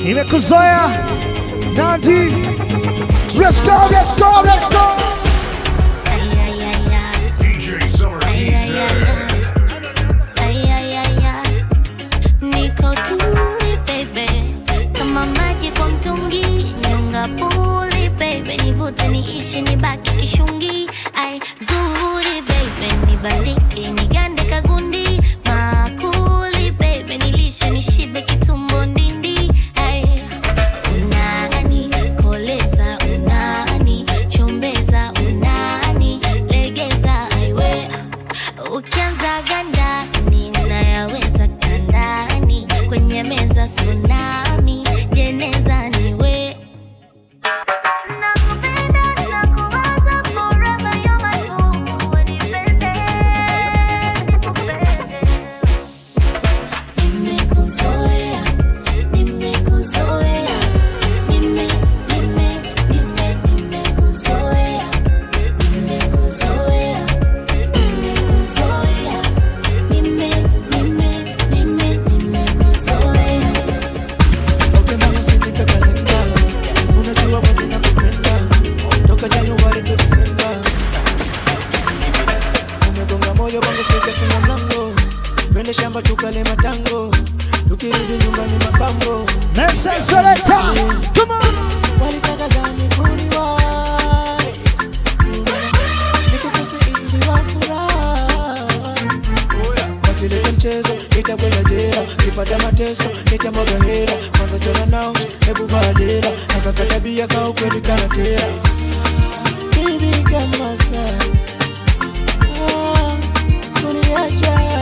Nimekuzoea Nandi. Let's go, let's go, let's go. DJ Summer TZ. Niko tuli baby, kama maji kwa mtungi, nyonga puli baby, nivute niishi nibaki kishungi. Ai zuri baby, nibandike nigande kagundi, makuli baby, nilishe nishibe kitumbo ndindi. Ai unani koleza, unani chombeza, unani legeza, aiwe ukianza ganda ninayaweza kandani, kwenye meza tsunami, jeneza niwe. Nakupenda, nakuwaza forever, you're my boo, unipende, nikupende. Nimekuzoea, nimekuzoea, nimekuzoea, nimekuzoea, nimekuzoea, nimekuzoea. Okay, mama, sinipe kalenda. Unajua wazi nakupenda. Toka Januari to December. Umegonga moyo wangu sijafunga mlango. Twende shamba tukale matango. Tukirudi nyumbani mapambo. Let's selector. Come on. Walitaka gani kuniwahi? Nikukose ili wafurahi. Wakileta mchezo, nitakwenda jela. Kipata mateso, nitamwaga hela. Kwanza chana nao, hebu vaa dera. Akakata bia kwa ukweli kanakera. Baby kama saa kuniacha